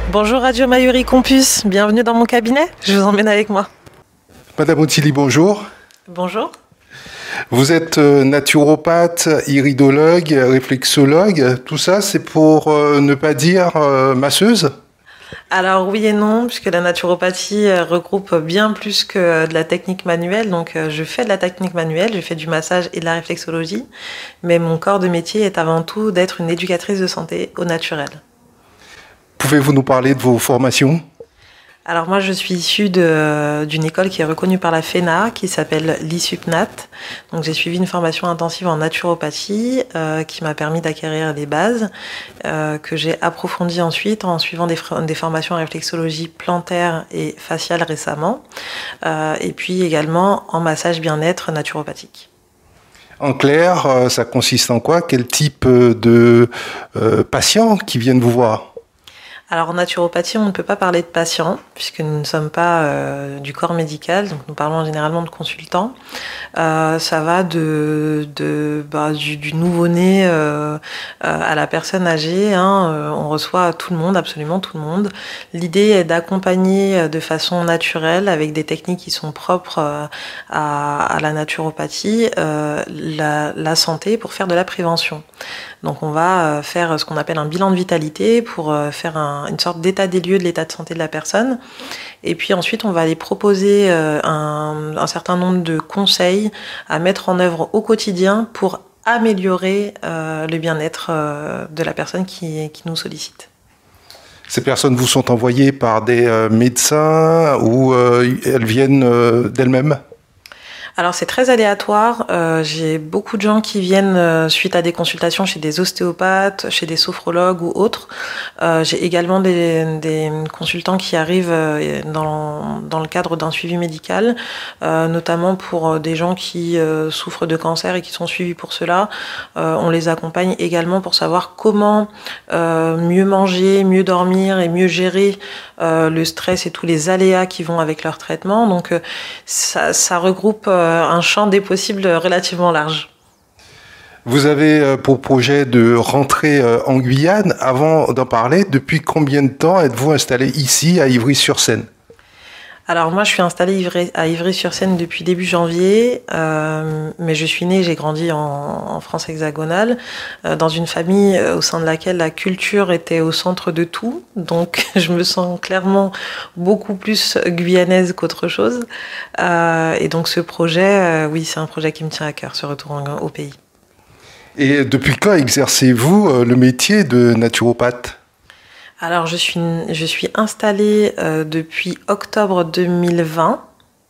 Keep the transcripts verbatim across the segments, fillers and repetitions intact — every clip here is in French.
Bonjour Radio Mayuri Campus, bienvenue dans mon cabinet, je vous emmène avec moi. Madame Ottilie, bonjour. Bonjour. Vous êtes naturopathe, iridologue, réflexologue, tout ça c'est pour euh, ne pas dire euh, masseuse? Alors oui et non, puisque la naturopathie regroupe bien plus que de la technique manuelle. Donc je fais de la technique manuelle, je fais du massage et de la réflexologie, mais mon corps de métier est avant tout d'être une éducatrice de santé au naturel. Pouvez-vous nous parler de vos formations? Alors moi je suis issue de, d'une école qui est reconnue par la FENA, qui s'appelle l'ISUPNAT. Donc j'ai suivi une formation intensive en naturopathie euh, qui m'a permis d'acquérir les bases, euh, que j'ai approfondies ensuite en suivant des, des formations en réflexologie plantaire et faciale récemment, euh, et puis également en massage bien-être naturopathique. En clair, ça consiste en quoi? Quel type de euh, patients qui viennent vous voir? Alors en naturopathie, on ne peut pas parler de patients, puisque nous ne sommes pas euh, du corps médical, donc nous parlons généralement de consultants. Euh, ça va de, de, bah, du, du nouveau-né euh, à la personne âgée, hein, euh, on reçoit tout le monde, absolument tout le monde. L'idée est d'accompagner de façon naturelle, avec des techniques qui sont propres euh, à, à la naturopathie, euh, la, la santé pour faire de la prévention. Donc on va faire ce qu'on appelle un bilan de vitalité pour faire un, une sorte d'état des lieux de l'état de santé de la personne. Et puis ensuite on va aller proposer un, un certain nombre de conseils à mettre en œuvre au quotidien pour améliorer euh, le bien-être euh, de la personne qui, qui nous sollicite. Ces personnes vous sont envoyées par des euh, médecins ou euh, elles viennent euh, d'elles-mêmes? Alors c'est très aléatoire, euh, j'ai beaucoup de gens qui viennent euh, suite à des consultations chez des ostéopathes, chez des sophrologues ou autres. Euh, j'ai également des, des consultants qui arrivent euh, dans, dans le cadre d'un suivi médical, euh, notamment pour des gens qui euh, souffrent de cancer et qui sont suivis pour cela. Euh, on les accompagne également pour savoir comment euh, mieux manger, mieux dormir et mieux gérer euh, le stress et tous les aléas qui vont avec leur traitement. Donc euh, ça, ça regroupe euh, un champ des possibles relativement large. Vous avez pour projet de rentrer en Guyane. Avant d'en parler, depuis combien de temps êtes-vous installé ici à Ivry-sur-Seine? Alors moi je suis installée à Ivry-sur-Seine depuis début janvier, euh, mais je suis née, j'ai grandi en, en France hexagonale, euh, dans une famille au sein de laquelle la culture était au centre de tout, donc je me sens clairement beaucoup plus guyanaise qu'autre chose. Euh, et donc ce projet, euh, oui c'est un projet qui me tient à cœur, ce retour en, au pays. Et depuis quand exercez-vous le métier de naturopathe? Alors je suis, je suis installée euh, depuis octobre deux mille vingt.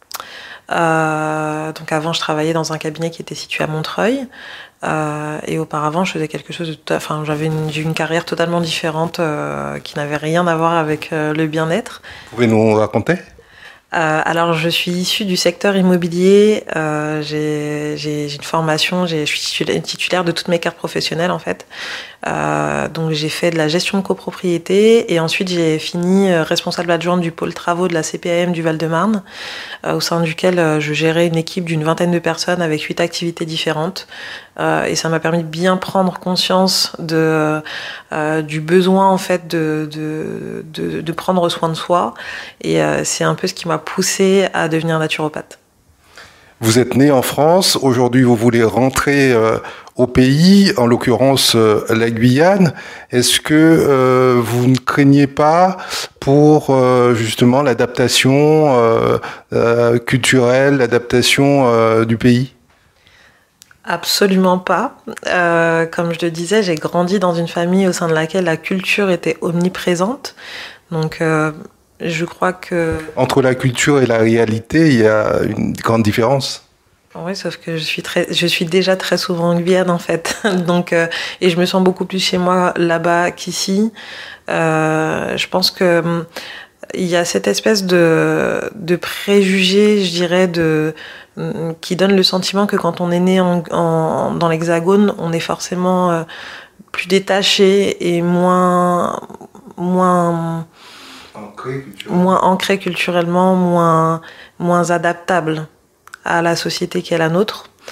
Euh, donc avant je travaillais dans un cabinet qui était situé à Montreuil. Euh, et auparavant je faisais quelque chose de... Enfin j'avais une, une carrière totalement différente euh, qui n'avait rien à voir avec euh, le bien-être. Vous pouvez nous raconter? Euh, alors je suis issue du secteur immobilier, euh, j'ai, j'ai, j'ai une formation, j'ai, je suis titulaire de toutes mes cartes professionnelles en fait. Euh, donc j'ai fait de la gestion de copropriété et ensuite j'ai fini responsable adjointe du pôle travaux de la C P A M du Val-de-Marne, euh, au sein duquel euh, je gérais une équipe d'une vingtaine de personnes avec huit activités différentes. Euh, et ça m'a permis de bien prendre conscience de, euh, du besoin en fait de, de, de, de prendre soin de soi. Et euh, c'est un peu ce qui m'a poussée à devenir naturopathe. Vous êtes né en France, aujourd'hui vous voulez rentrer euh, au pays, en l'occurrence euh, la Guyane. Est-ce que euh, vous ne craignez pas pour euh, justement l'adaptation euh, euh, culturelle, l'adaptation euh, du pays? Absolument pas. Euh, comme je le disais, j'ai grandi dans une famille au sein de laquelle la culture était omniprésente. Donc euh, je crois que... Entre la culture et la réalité, il y a une grande différence. Oui, sauf que je suis, très, je suis déjà très souvent en Guyane en fait. Donc, euh, et je me sens beaucoup plus chez moi là-bas qu'ici. Euh, je pense que il y a cette espèce de, de préjugé, je dirais, de, qui donne le sentiment que quand on est né en, en, dans l'Hexagone, on est forcément euh, plus détaché et moins... moins Ancré culturellement. moins ancré culturellement, moins, moins adaptable à la société qui est la nôtre.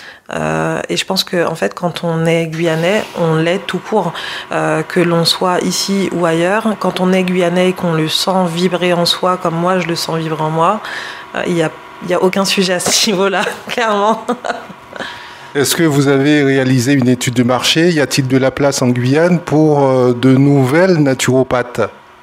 Euh, et je pense que en fait, quand on est guyanais, on l'est tout court, euh, que l'on soit ici ou ailleurs. Quand on est guyanais et qu'on le sent vibrer en soi, comme moi, je le sens vibrer en moi, il n'y a, y a aucun sujet à ce niveau-là, clairement. Est-ce que vous avez réalisé une étude de marché? Y a-t-il de la place en Guyane pour euh, de nouvelles naturopathes?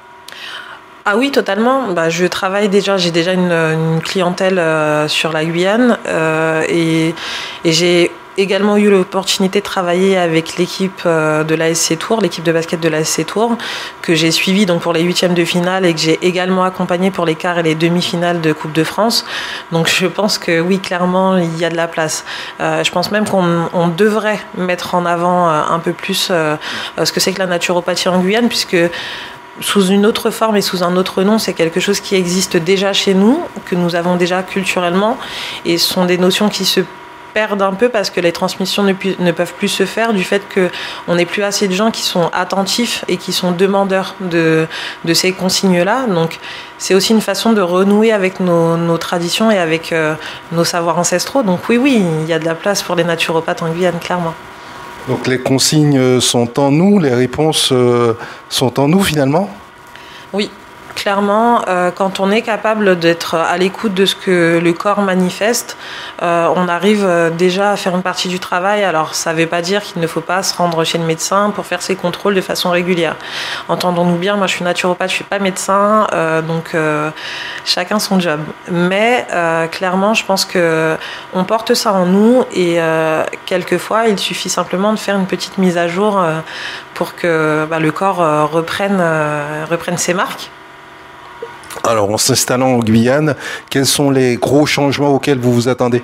Ah oui, totalement. Bah, je travaille déjà, j'ai déjà une, une clientèle euh, sur la Guyane euh, et, et j'ai également eu l'opportunité de travailler avec l'équipe euh, de l'A S C Tours, l'équipe de basket de l'A S C Tours, que j'ai suivie donc pour les huitièmes de finale et que j'ai également accompagné pour les quarts et les demi-finales de Coupe de France. Donc je pense que oui, clairement, il y a de la place. Euh, je pense même qu'on on devrait mettre en avant euh, un peu plus euh, ce que c'est que la naturopathie en Guyane, puisque sous une autre forme et sous un autre nom, c'est quelque chose qui existe déjà chez nous, que nous avons déjà culturellement, et ce sont des notions qui se perdent un peu parce que les transmissions ne, pu- ne peuvent plus se faire du fait qu'on n'est plus assez de gens qui sont attentifs et qui sont demandeurs de, de ces consignes-là. Donc c'est aussi une façon de renouer avec nos, nos traditions et avec euh, nos savoirs ancestraux. Donc oui, oui, il y a de la place pour les naturopathes en Guyane, clairement. Donc les consignes sont en nous, les réponses sont en nous finalement? Oui. Clairement, euh, quand on est capable d'être à l'écoute de ce que le corps manifeste, euh, on arrive déjà à faire une partie du travail. Alors, ça ne veut pas dire qu'il ne faut pas se rendre chez le médecin pour faire ses contrôles de façon régulière. Entendons-nous bien, moi je suis naturopathe, je ne suis pas médecin, euh, donc euh, chacun son job. Mais euh, clairement, je pense qu'on porte ça en nous et euh, quelquefois, il suffit simplement de faire une petite mise à jour euh, pour que bah, le corps euh, reprenne, euh, reprenne ses marques. Alors, en s'installant en Guyane, quels sont les gros changements auxquels vous vous attendez?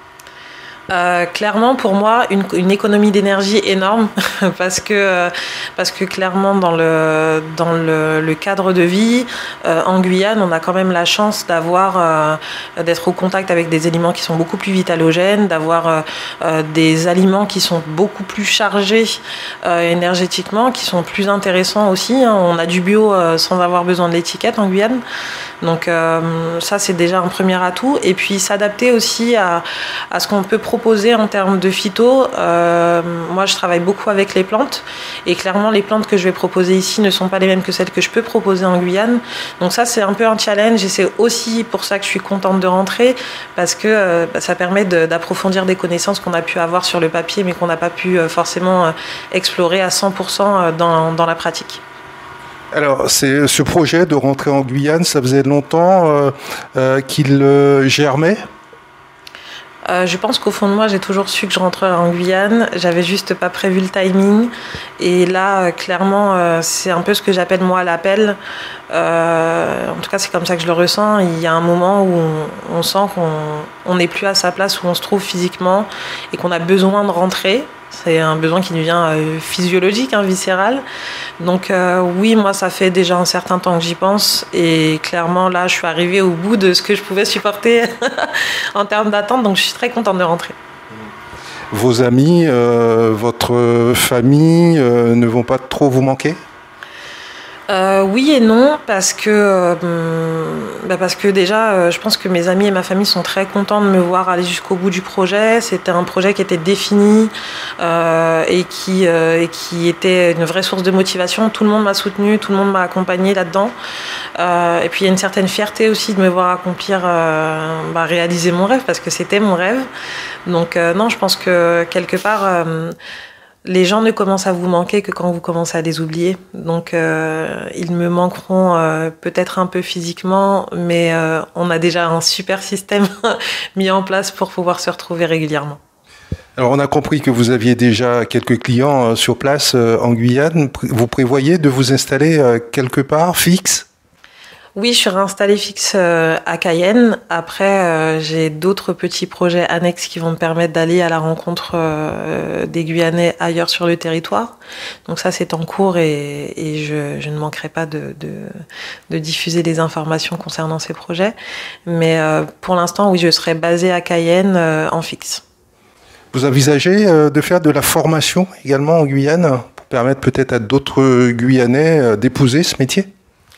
Euh, clairement, pour moi, une, une économie d'énergie énorme parce que parce que clairement dans le dans le, le cadre de vie euh, en Guyane, on a quand même la chance d'avoir euh, d'être au contact avec des aliments qui sont beaucoup plus vitalogènes, d'avoir euh, euh, des aliments qui sont beaucoup plus chargés euh, énergétiquement, qui sont plus intéressants aussi. Hein. On a du bio euh, sans avoir besoin de l'étiquette en Guyane. Donc euh, ça, c'est déjà un premier atout. Et puis s'adapter aussi à, à ce qu'on peut proposer en termes de phyto. Euh, moi, je travaille beaucoup avec les plantes. Et clairement, les plantes que je vais proposer ici ne sont pas les mêmes que celles que je peux proposer en Guyane. Donc ça, c'est un peu un challenge. Et c'est aussi pour ça que je suis contente de rentrer. Parce que euh, bah, ça permet de, d'approfondir des connaissances qu'on a pu avoir sur le papier, mais qu'on n'a pas pu euh, forcément euh, explorer à cent pour cent dans, dans la pratique. Alors, c'est ce projet de rentrer en Guyane, ça faisait longtemps euh, euh, qu'il euh, germait? Euh, je pense qu'au fond de moi, j'ai toujours su que je rentrerais en Guyane. J'avais juste pas prévu le timing. Et là, euh, clairement, euh, c'est un peu ce que j'appelle moi l'appel. Euh, en tout cas, c'est comme ça que je le ressens. Il y a un moment où on, on sent qu'on n'est plus à sa place où on se trouve physiquement et qu'on a besoin de rentrer. C'est un besoin qui devient euh, physiologique, hein, viscéral. Donc euh, oui, moi, ça fait déjà un certain temps que j'y pense. Et clairement, là, je suis arrivée au bout de ce que je pouvais supporter en termes d'attente. Donc je suis très contente de rentrer. Vos amis, euh, votre famille euh, ne vont pas trop vous manquer? Euh, oui et non, parce que, euh, bah parce que déjà, euh, je pense que mes amis et ma famille sont très contents de me voir aller jusqu'au bout du projet. C'était un projet qui était défini euh, et, qui, euh, et qui était une vraie source de motivation. Tout le monde m'a soutenue, tout le monde m'a accompagnée là-dedans. Euh, et puis il y a une certaine fierté aussi de me voir accomplir, euh, bah, réaliser mon rêve, parce que c'était mon rêve. Donc euh, non, je pense que quelque part... Euh, les gens ne commencent à vous manquer que quand vous commencez à les oublier. Donc, euh, ils me manqueront euh, peut-être un peu physiquement, mais euh, on a déjà un super système mis en place pour pouvoir se retrouver régulièrement. Alors, on a compris que vous aviez déjà quelques clients euh, sur place euh, en Guyane. Vous prévoyez de vous installer euh, quelque part, fixe ? Oui, je suis réinstallée fixe euh, à Cayenne. Après, euh, j'ai d'autres petits projets annexes qui vont me permettre d'aller à la rencontre euh, des Guyanais ailleurs sur le territoire. Donc ça, c'est en cours et, et je, je ne manquerai pas de, de, de diffuser des informations concernant ces projets. Mais euh, pour l'instant, oui, je serai basée à Cayenne euh, en fixe. Vous envisagez euh, de faire de la formation également en Guyane pour permettre peut-être à d'autres Guyanais euh, d'épouser ce métier ?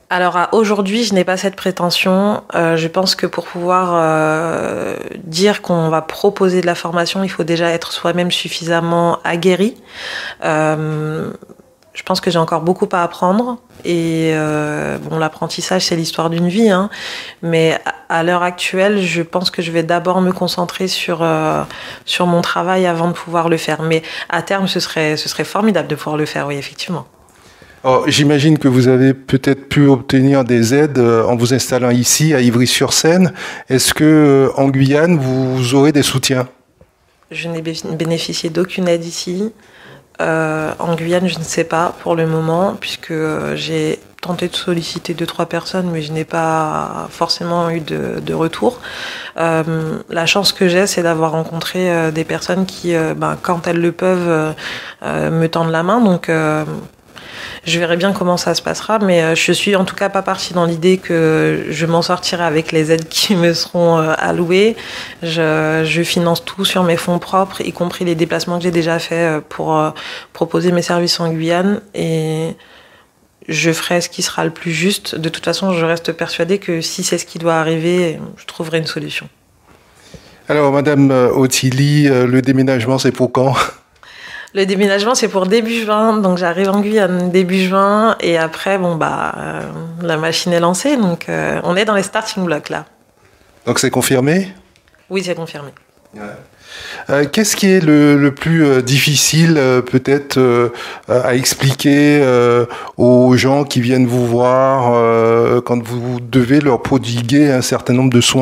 Alors à aujourd'hui, je n'ai pas cette prétention. Euh, je pense que pour pouvoir euh, dire qu'on va proposer de la formation, il faut déjà être soi-même suffisamment aguerri. Euh, je pense que j'ai encore beaucoup à apprendre. Et euh, bon, l'apprentissage, c'est l'histoire d'une vie, hein. Mais à l'heure actuelle, je pense que je vais d'abord me concentrer sur euh, sur mon travail avant de pouvoir le faire. Mais à terme, ce serait ce serait formidable de pouvoir le faire, oui, effectivement. Alors, j'imagine que vous avez peut-être pu obtenir des aides en vous installant ici, à Ivry-sur-Seine. Est-ce que en Guyane, vous aurez des soutiens ? Je n'ai bénéficié d'aucune aide ici. Euh, en Guyane, je ne sais pas pour le moment, puisque j'ai tenté de solliciter deux, trois personnes, mais je n'ai pas forcément eu de, de retour. Euh, la chance que j'ai, c'est d'avoir rencontré euh, des personnes qui, euh, ben, quand elles le peuvent, euh, me tendent la main. Donc, euh, je verrai bien comment ça se passera, mais je suis en tout cas pas partie dans l'idée que je m'en sortirai avec les aides qui me seront allouées. Je, je finance tout sur mes fonds propres, y compris les déplacements que j'ai déjà faits pour proposer mes services en Guyane, et je ferai ce qui sera le plus juste. De toute façon, je reste persuadée que si c'est ce qui doit arriver, je trouverai une solution. Alors, Madame Ottilie, le déménagement, c'est pour quand ? Le déménagement, c'est pour début juin, donc j'arrive en Guyane début juin, et après, bon bah, euh, la machine est lancée, donc euh, on est dans les starting blocks là. Donc c'est confirmé ? Oui, c'est confirmé. Ouais. Euh, qu'est-ce qui est le, le plus euh, difficile, euh, peut-être, euh, à expliquer euh, aux gens qui viennent vous voir euh, quand vous devez leur prodiguer un certain nombre de soins ?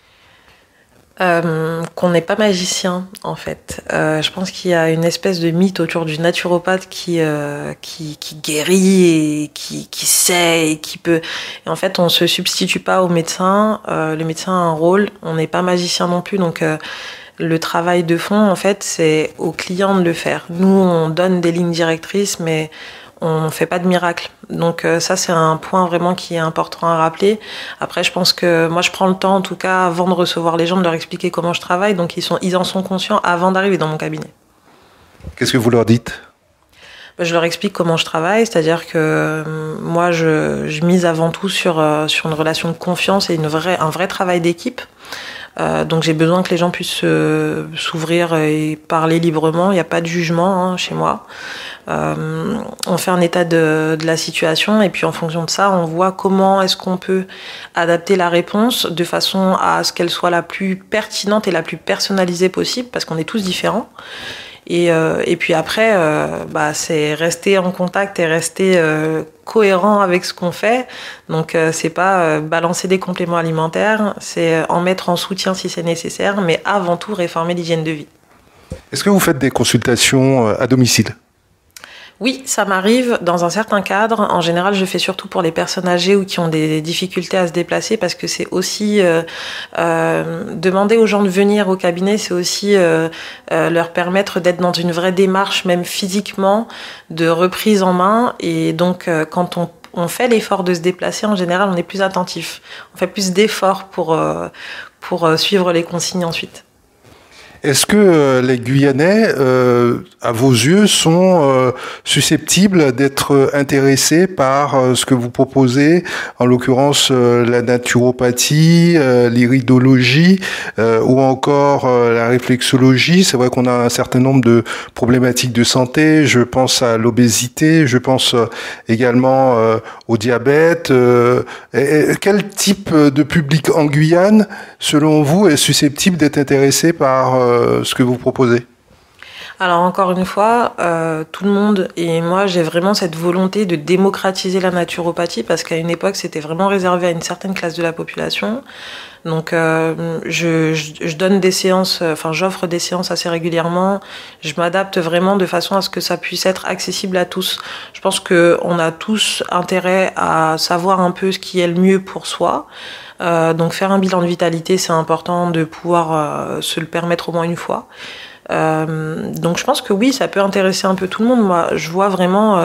Euh, qu'on n'est pas magicien, en fait. Euh, je pense qu'il y a une espèce de mythe autour du naturopathe qui euh, qui, qui guérit et qui, qui sait et qui peut. Et en fait, on se substitue pas au médecin. Euh, le médecin a un rôle. On n'est pas magicien non plus. Donc, euh, le travail de fond, en fait, c'est au client de le faire. Nous, on donne des lignes directrices, mais on ne fait pas de miracle. Donc euh, ça, c'est un point vraiment qui est important à rappeler. Après, je pense que moi, je prends le temps, en tout cas, avant de recevoir les gens, de leur expliquer comment je travaille. Donc ils, sont, ils en sont conscients avant d'arriver dans mon cabinet. Qu'est-ce que vous leur dites ? Je leur explique comment je travaille, c'est-à-dire que euh, moi, je, je mise avant tout sur, euh, sur une relation de confiance et une vraie, un vrai travail d'équipe. Euh, donc j'ai besoin que les gens puissent euh, s'ouvrir et parler librement. Il n'y a pas de jugement, hein, chez moi. Euh, on fait un état de, de la situation et puis en fonction de ça, on voit comment est-ce qu'on peut adapter la réponse de façon à ce qu'elle soit la plus pertinente et la plus personnalisée possible, parce qu'on est tous différents. Et, euh, et puis après, euh, bah, c'est rester en contact et rester euh, cohérent avec ce qu'on fait. Donc euh, c'est pas euh, balancer des compléments alimentaires, c'est en mettre en soutien si c'est nécessaire, mais avant tout réformer l'hygiène de vie. Est-ce que vous faites des consultations à domicile ? Oui, ça m'arrive dans un certain cadre. En général, je fais surtout pour les personnes âgées ou qui ont des difficultés à se déplacer, parce que c'est aussi euh, euh, demander aux gens de venir au cabinet, c'est aussi euh, euh, leur permettre d'être dans une vraie démarche, même physiquement, de reprise en main. Et donc, euh, quand on on fait l'effort de se déplacer, en général, on est plus attentif. On fait plus d'efforts pour, euh, pour euh, suivre les consignes ensuite. Est-ce que euh, les Guyanais, euh, à vos yeux, sont euh, susceptibles d'être intéressés par euh, ce que vous proposez, en l'occurrence euh, la naturopathie, euh, l'iridologie euh, ou encore euh, la réflexologie ? C'est vrai qu'on a un certain nombre de problématiques de santé. Je pense à l'obésité, je pense euh, également euh, au diabète. Euh, et, et quel type de public en Guyane, selon vous, est susceptible d'être intéressé par euh, ce que vous proposez ? Alors encore une fois, euh, tout le monde et moi, j'ai vraiment cette volonté de démocratiser la naturopathie, parce qu'à une époque, c'était vraiment réservé à une certaine classe de la population. Donc euh, je, je, je donne des séances, enfin j'offre des séances assez régulièrement. Je m'adapte vraiment de façon à ce que ça puisse être accessible à tous. Je pense qu'on a tous intérêt à savoir un peu ce qui est le mieux pour soi. Euh, donc faire un bilan de vitalité, c'est important de pouvoir euh, se le permettre au moins une fois. Euh, donc je pense que oui, ça peut intéresser un peu tout le monde. Moi, je vois vraiment euh,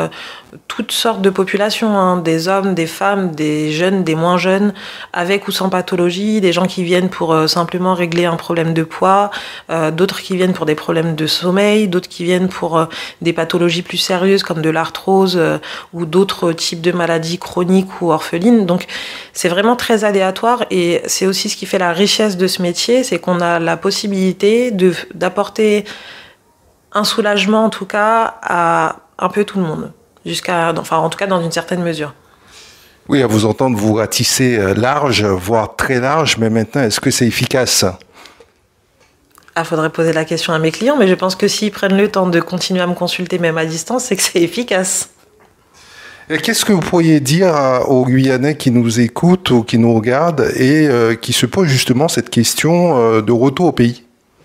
toutes sortes de populations, hein, des hommes, des femmes, des jeunes, des moins jeunes, avec ou sans pathologie, des gens qui viennent pour euh, simplement régler un problème de poids, euh, d'autres qui viennent pour des problèmes de sommeil, d'autres qui viennent pour euh, des pathologies plus sérieuses comme de l'arthrose euh, ou d'autres types de maladies chroniques ou orphelines. Donc c'est vraiment très aléatoire et c'est aussi ce qui fait la richesse de ce métier, c'est qu'on a la possibilité de, d'apporter un soulagement en tout cas à un peu tout le monde. Jusqu'à, enfin, en tout cas, dans une certaine mesure. Oui, à vous entendre, vous ratissez large, voire très large, mais maintenant, est-ce que c'est efficace ? Ah, faudrait poser la question à mes clients, mais je pense que s'ils prennent le temps de continuer à me consulter, même à distance, c'est que c'est efficace. Et qu'est-ce que vous pourriez dire aux Guyanais qui nous écoutent ou qui nous regardent et euh, qui se posent justement cette question euh, de retour au pays ?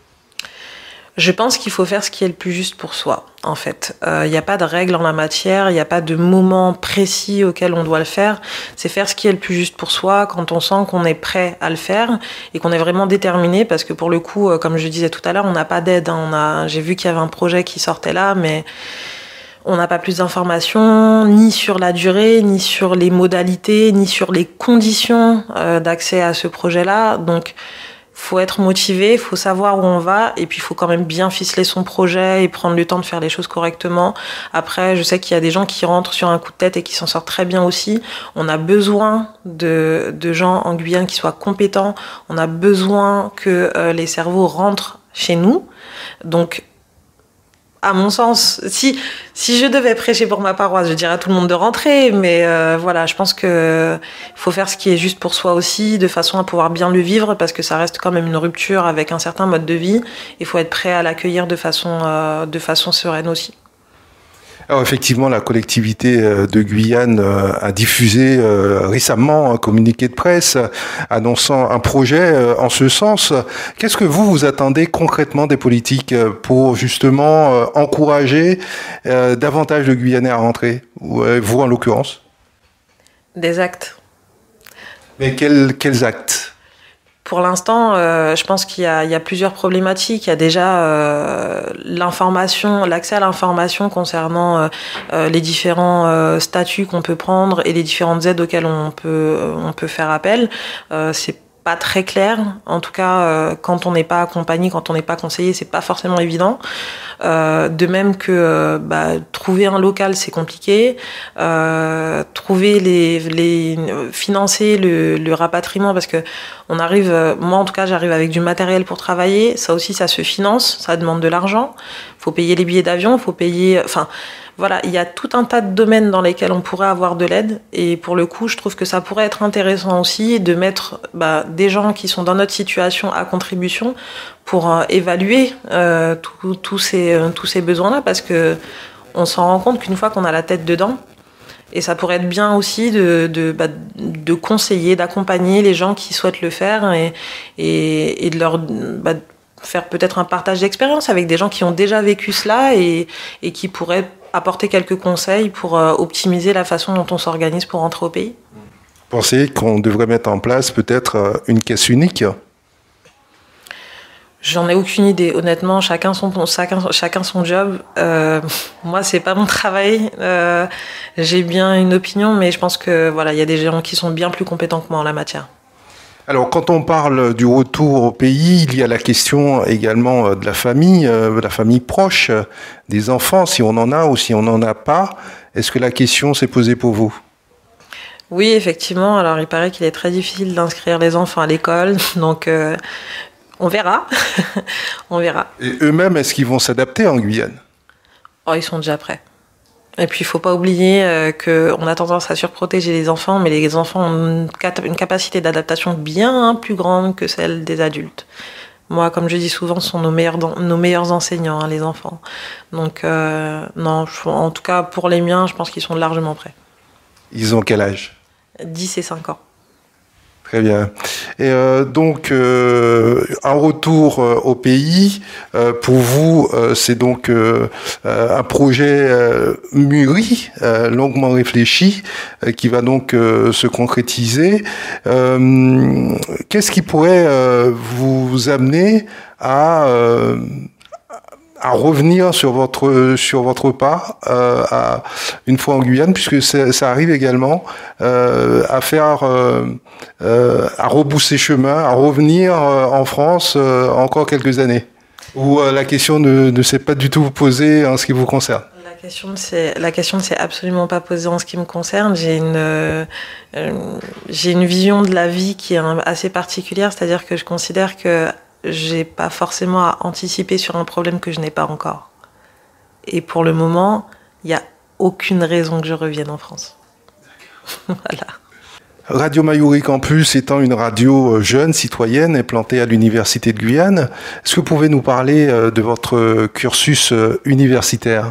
Je pense qu'il faut faire ce qui est le plus juste pour soi, en fait. Il euh, n'y a pas de règle en la matière, il n'y a pas de moment précis auquel on doit le faire. C'est faire ce qui est le plus juste pour soi quand on sent qu'on est prêt à le faire et qu'on est vraiment déterminé, parce que pour le coup, euh, comme je disais tout à l'heure, on n'a pas d'aide. Hein. On a, j'ai vu qu'il y avait un projet qui sortait là, mais on n'a pas plus d'informations, ni sur la durée, ni sur les modalités, ni sur les conditions euh, d'accès à ce projet-là. Donc, faut être motivé, faut savoir où on va, et puis il faut quand même bien ficeler son projet et prendre le temps de faire les choses correctement. Après, je sais qu'il y a des gens qui rentrent sur un coup de tête et qui s'en sortent très bien aussi. On a besoin de, de gens en Guyane qui soient compétents. On a besoin que euh, les cerveaux rentrent chez nous. Donc, à mon sens, si, si je devais prêcher pour ma paroisse, je dirais à tout le monde de rentrer, mais euh, voilà, je pense que faut faire ce qui est juste pour soi aussi, de façon à pouvoir bien le vivre, parce que ça reste quand même une rupture avec un certain mode de vie. Il faut être prêt à l'accueillir de façon, euh, de façon sereine aussi. Alors effectivement, la collectivité de Guyane a diffusé récemment un communiqué de presse annonçant un projet en ce sens. Qu'est-ce que vous, vous attendez concrètement des politiques pour justement encourager davantage de Guyanais à rentrer, vous en l'occurrence ? Des actes. Mais quels, quels actes ? Pour l'instant, euh, je pense qu'il y a, il y a plusieurs problématiques. Il y a déjà euh, l'information, l'accès à l'information concernant euh, euh, les différents euh, statuts qu'on peut prendre et les différentes aides auxquelles on peut, on peut faire appel. Euh, c'est pas très clair. En tout cas, euh, quand on n'est pas accompagné, quand on n'est pas conseillé, c'est pas forcément évident. Euh, de même que euh, bah, trouver un local, c'est compliqué. Euh, trouver les, les financer le, le rapatriement, parce que on arrive, moi en tout cas, j'arrive avec du matériel pour travailler. Ça aussi, ça se finance, ça demande de l'argent. Faut payer les billets d'avion, faut payer, enfin. Voilà, il y a tout un tas de domaines dans lesquels on pourrait avoir de l'aide, et pour le coup, je trouve que ça pourrait être intéressant aussi de mettre bah, des gens qui sont dans notre situation à contribution pour euh, évaluer euh, tous ces, euh, tous ces besoins-là, parce que on s'en rend compte qu'une fois qu'on a la tête dedans, et ça pourrait être bien aussi de, de, bah, de conseiller, d'accompagner les gens qui souhaitent le faire et, et, et de leur... Bah, faire peut-être un partage d'expérience avec des gens qui ont déjà vécu cela et, et qui pourraient apporter quelques conseils pour euh, optimiser la façon dont on s'organise pour rentrer au pays. Vous pensez qu'on devrait mettre en place peut-être une caisse unique ? J'en ai aucune idée, honnêtement, chacun son, chacun, chacun son job. Euh, moi, c'est pas mon travail. Euh, j'ai bien une opinion, mais je pense que voilà, il y a des gens qui sont bien plus compétents que moi en la matière. Alors, quand on parle du retour au pays, il y a la question également de la famille, de la famille proche, des enfants, si on en a ou si on n'en a pas. Est-ce que la question s'est posée pour vous ? Oui, effectivement. Alors, il paraît qu'il est très difficile d'inscrire les enfants à l'école, donc euh, on verra. on verra. Et eux-mêmes, est-ce qu'ils vont s'adapter en Guyane ? Oh, ils sont déjà prêts. Et puis, il ne faut pas oublier euh, qu'on a tendance à surprotéger les enfants, mais les enfants ont une, cap- une capacité d'adaptation bien plus grande que celle des adultes. Moi, comme je dis souvent, ce sont nos meilleurs, nos meilleurs enseignants, hein, les enfants. Donc, euh, non, je, en tout cas, pour les miens, je pense qu'ils sont largement prêts. Ils ont quel âge ? dix et cinq ans. Très bien. Et euh, donc, euh, un retour euh, au pays, euh, pour vous, euh, c'est donc euh, un projet euh, mûri, euh, longuement réfléchi, euh, qui va donc euh, se concrétiser. Euh, qu'est-ce qui pourrait euh, vous amener à, euh, à revenir sur votre sur votre pas euh, à, une fois en Guyane, puisque ça arrive également euh, à faire euh, euh, à rebousser chemin, à revenir euh, en France euh, encore quelques années, où euh, la question ne, ne s'est pas du tout posée en ce qui vous concerne. La question ne s'est, la question ne s'est absolument pas posée en ce qui me concerne. J'ai une, euh, j'ai une vision de la vie qui est assez particulière, c'est-à-dire que je considère que j'ai pas forcément à anticiper sur un problème que je n'ai pas encore. Et pour le moment, il n'y a aucune raison que je revienne en France. Voilà. Radio Mayuri Campus étant une radio jeune, citoyenne, implantée à l'Université de Guyane, est-ce que vous pouvez nous parler de votre cursus universitaire ?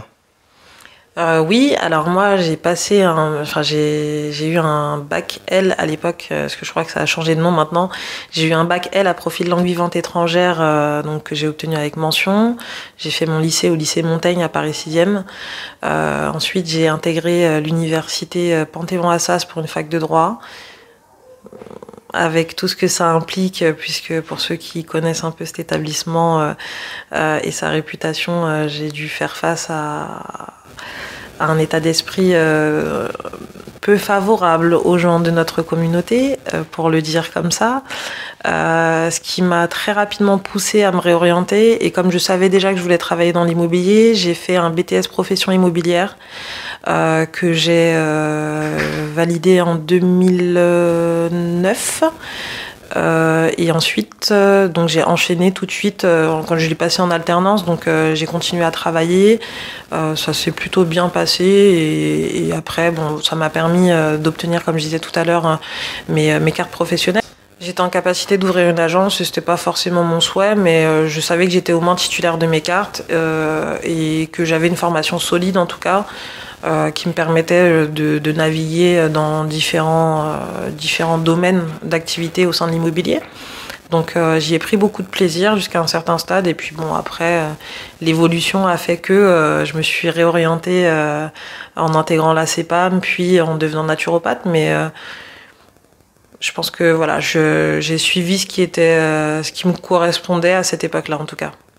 Euh, oui, alors moi j'ai passé un, enfin j'ai j'ai eu un bac L à l'époque, parce que je crois que ça a changé de nom maintenant. J'ai eu un bac L à profil langue vivante étrangère, euh, donc que j'ai obtenu avec mention. J'ai fait mon lycée au lycée Montaigne à Paris sixième. Euh, ensuite j'ai intégré l'université Panthéon-Assas pour une fac de droit, avec tout ce que ça implique, puisque pour ceux qui connaissent un peu cet établissement euh, euh, et sa réputation, euh, j'ai dû faire face à à un état d'esprit euh, peu favorable aux gens de notre communauté, euh, pour le dire comme ça, euh, ce qui m'a très rapidement poussée à me réorienter. Et comme je savais déjà que je voulais travailler dans l'immobilier, j'ai fait un B T S profession immobilière euh, que j'ai euh, validé en deux mille neuf. Euh, et ensuite, euh, donc j'ai enchaîné tout de suite euh, quand je l'ai passé en alternance. Donc euh, j'ai continué à travailler. Euh, ça s'est plutôt bien passé. Et, et après, bon, ça m'a permis euh, d'obtenir, comme je disais tout à l'heure, hein, mes, mes cartes professionnelles. J'étais en capacité d'ouvrir une agence. Et c'était pas forcément mon souhait, mais euh, je savais que j'étais au moins titulaire de mes cartes euh, et que j'avais une formation solide en tout cas. Euh, qui me permettait de, de naviguer dans différents, euh, différents domaines d'activité au sein de l'immobilier. Donc euh, j'y ai pris beaucoup de plaisir jusqu'à un certain stade. Et puis bon, après, euh, l'évolution a fait que euh, je me suis réorientée euh, en intégrant la CEPAM, puis en devenant naturopathe. Mais euh, je pense que voilà, je, j'ai suivi ce qui était, euh, ce qui me correspondait à cette époque-là en tout cas.